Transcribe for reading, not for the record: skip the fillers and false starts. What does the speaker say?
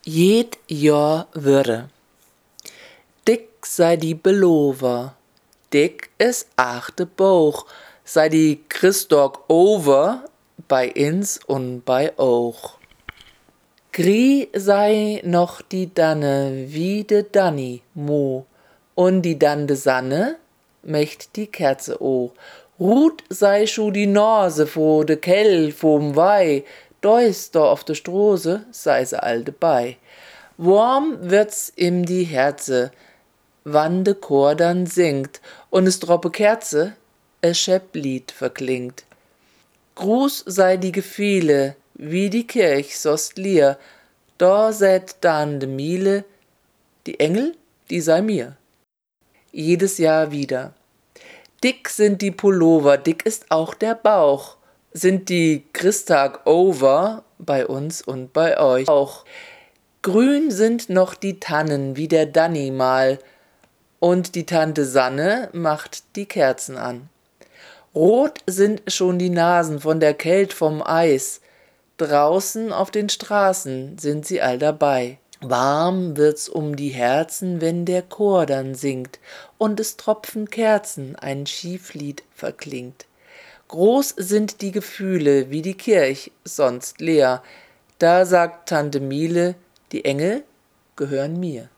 Jed Jahr Würre. Dick sei die Belover, dick is achte Bauch, sei die Christdog over, bei ins und bei auch. Grie sei noch die Danne, wie de Danni, mo, und die Dande Sanne, mecht die Kerze o. Rut sei schu die Nase vo de Kell vom Weih, deus da auf de Strose sei se all dabei. Warm wird's im die Herze, wann de Chor dann singt, und es droppe Kerze, es schepp Lied verklingt. Gruß sei die Gefiele, wie die Kirch sost lier, da sät dann de Miele, die Engel, die sei mir. Jedes Jahr wieder. Dick sind die Pullover, dick ist auch der Bauch, sind die Christtag over, bei uns und bei euch auch. Grün sind noch die Tannen, wie der Danni mal, und die Tante Sanne macht die Kerzen an. Rot sind schon die Nasen von der Kält vom Eis, draußen auf den Straßen sind sie all dabei. Warm wird's um die Herzen, wenn der Chor dann singt, und es tropfen Kerzen, ein Schieflied verklingt. Groß sind die Gefühle, wie die Kirch, sonst leer, da sagt Tante Miele, die Engel gehören mir.